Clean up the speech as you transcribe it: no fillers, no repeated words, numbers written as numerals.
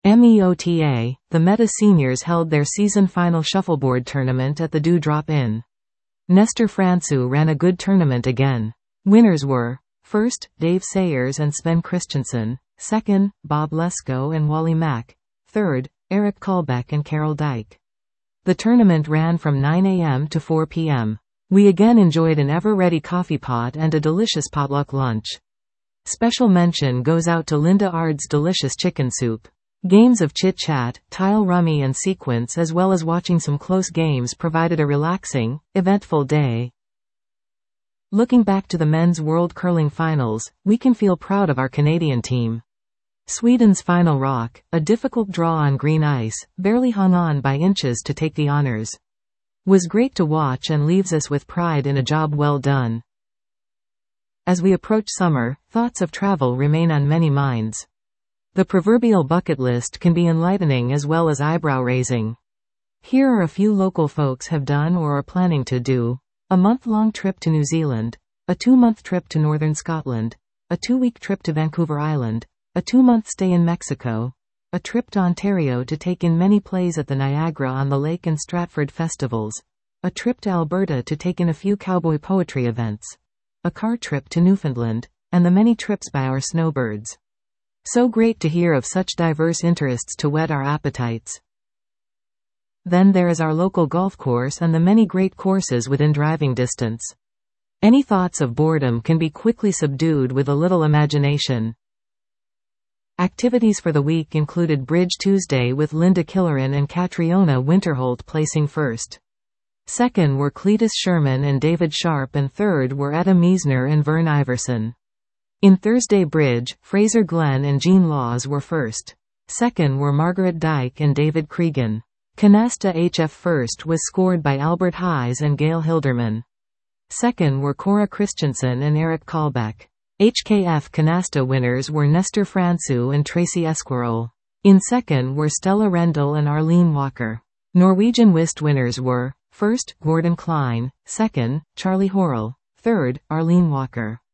MEOTA, the Meta Seniors held their season final shuffleboard tournament at the Dewdrop Inn. Nestor Francu ran a good tournament again. Winners were: first, Dave Sayers and Sven Christensen; second, Bob Lesko and Wally Mack; third, Eric Kalbeck and Carol Dyke. The tournament ran from 9 a.m. to 4 p.m. We again enjoyed an ever-ready coffee pot and a delicious potluck lunch. Special mention goes out to Linda Ard's delicious chicken soup. Games of chit-chat, tile rummy and sequence as well as watching some close games provided a relaxing, eventful day. Looking back to the men's World Curling Finals, we can feel proud of our Canadian team. Sweden's final rock, a difficult draw on green ice, barely hung on by inches to take the honors. Was great to watch and leaves us with pride in a job well done. As we approach summer, thoughts of travel remain on many minds. The proverbial bucket list can be enlightening as well as eyebrow-raising. Here are a few local folks have done or are planning to do. A month-long trip to New Zealand, a 2-month trip to northern Scotland, a 2-week trip to Vancouver Island, a 2-month stay in Mexico, a trip to Ontario to take in many plays at the Niagara on the Lake and Stratford festivals, a trip to Alberta to take in a few cowboy poetry events, a car trip to Newfoundland, and the many trips by our snowbirds. So great to hear of such diverse interests to whet our appetites. Then there is our local golf course and the many great courses within driving distance. Any thoughts of boredom can be quickly subdued with a little imagination. Activities for the week included Bridge Tuesday with Linda Killeran and Catriona Winterholt placing first. Second were Cletus Sherman and David Sharp and third were Etta Meisner and Vern Iverson. In Thursday Bridge, Fraser Glenn and Jean Laws were first. Second were Margaret Dyke and David Cregan. Canasta HF first was scored by Albert Hayes and Gail Hilderman. Second were Cora Christensen and Eric Kalbeck. HKF Canasta winners were Nestor Francu and Tracy Esquirol. In second were Stella Rendell and Arlene Walker. Norwegian whist winners were: first, Gordon Klein; second, Charlie Horrell; third, Arlene Walker.